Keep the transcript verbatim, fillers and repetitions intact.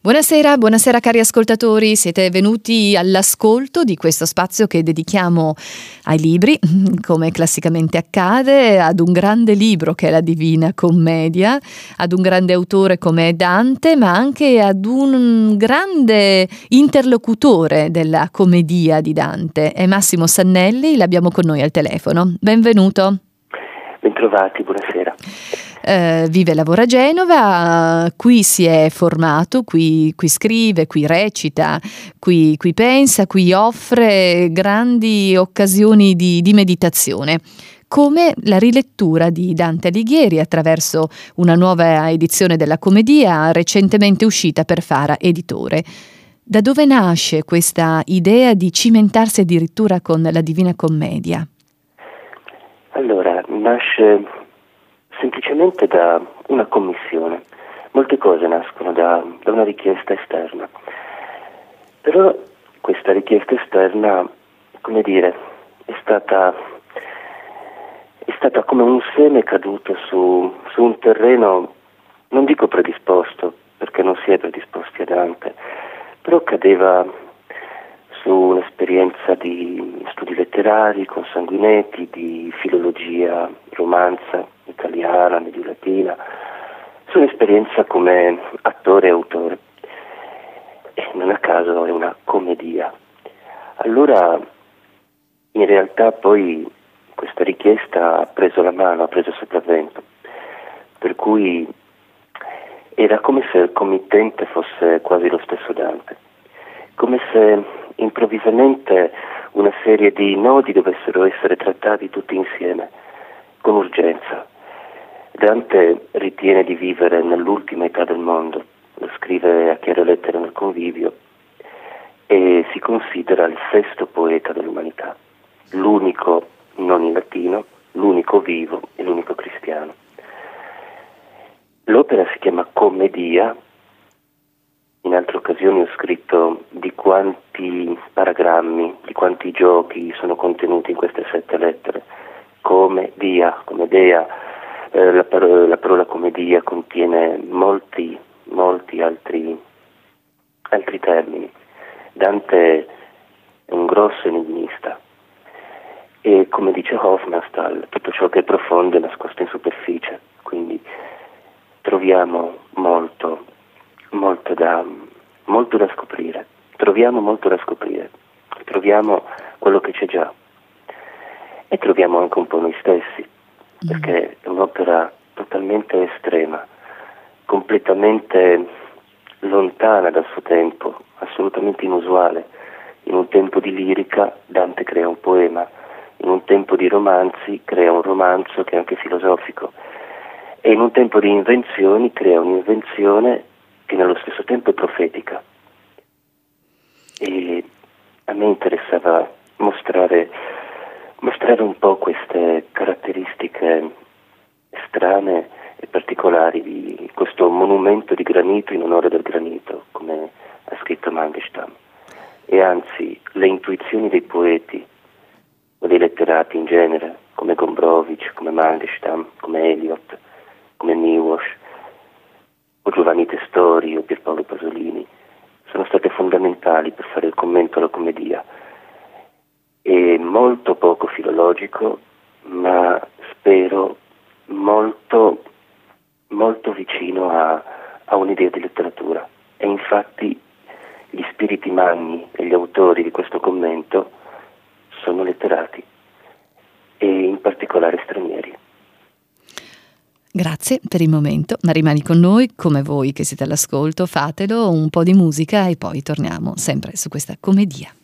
Buonasera, buonasera cari ascoltatori, siete venuti all'ascolto di questo spazio che dedichiamo ai libri, come classicamente accade, ad un grande libro che è la Divina Commedia, ad un grande autore come Dante, ma anche ad un grande interlocutore della commedia di Dante. È Massimo Sannelli, l'abbiamo con noi al telefono. Benvenuto. Bentrovati, buonasera. Uh, vive e lavora a Genova, qui si è formato, qui, qui scrive, qui recita, qui, qui pensa, qui offre grandi occasioni di, di meditazione, come la rilettura di Dante Alighieri attraverso una nuova edizione della commedia recentemente uscita per Fara Editore. Da dove nasce questa idea di cimentarsi addirittura con la Divina Commedia? Allora, nasce semplicemente da una commissione. Molte cose nascono da, da una richiesta esterna. Però questa richiesta esterna, come dire, è stata, è stata come un seme caduto su, su un terreno, non dico predisposto, perché non si è predisposti a Dante, però cadeva su un'esperienza di studi letterari, consanguineti, di filologia, romanza italiana, medio-latina, su un'esperienza come attore e autore. E non a caso è una commedia. Allora, in realtà poi questa richiesta ha preso la mano, ha preso il sopravvento, per cui era come se il committente fosse quasi lo stesso Dante, come se improvvisamente una serie di nodi dovessero essere trattati tutti insieme, con urgenza. Dante ritiene di vivere nell'ultima età del mondo, lo scrive a chiare lettere nel Convivio, e si considera il sesto poeta dell'umanità, l'unico non in latino, l'unico vivo e l'unico cristiano. L'opera si chiama Commedia. In altre occasioni ho scritto di quanti paragrammi, di quanti giochi sono contenuti in queste sette lettere. Come dia, come dea, eh, la, parola, la parola commedia contiene molti, molti altri, altri termini. Dante è un grosso enigmista e, come dice Hofmannsthal, tutto ciò che è profondo è nascosto in superficie, quindi troviamo molto molto da, molto da scoprire, troviamo molto da scoprire, troviamo quello che c'è già e troviamo anche un po' noi stessi, perché è un'opera totalmente estrema, completamente lontana dal suo tempo, assolutamente inusuale. In un tempo di lirica Dante crea un poema, in un tempo di romanzi crea un romanzo che è anche filosofico e in un tempo di invenzioni crea un'invenzione che nello stesso tempo è profetica. E a me interessava mostrare, mostrare un po' queste caratteristiche strane e particolari di questo monumento di granito in onore del granito, come ha scritto Mandelstam. E anzi, le intuizioni dei poeti o dei letterati in genere, come Gombrowicz, come Mandelstam, come Eliot, come Miłosz, o Giovanni Testori o Pierpaolo Pasolini, sono state fondamentali per fare il commento alla commedia. È molto poco filologico, ma spero molto, molto vicino a, a un'idea di letteratura. E infatti gli spiriti magni e gli autori di questo commento sono letterati, e in particolare stranieri. Grazie per il momento, ma rimani con noi, come voi che siete all'ascolto, fatelo, un po' di musica e poi torniamo sempre su questa commedia.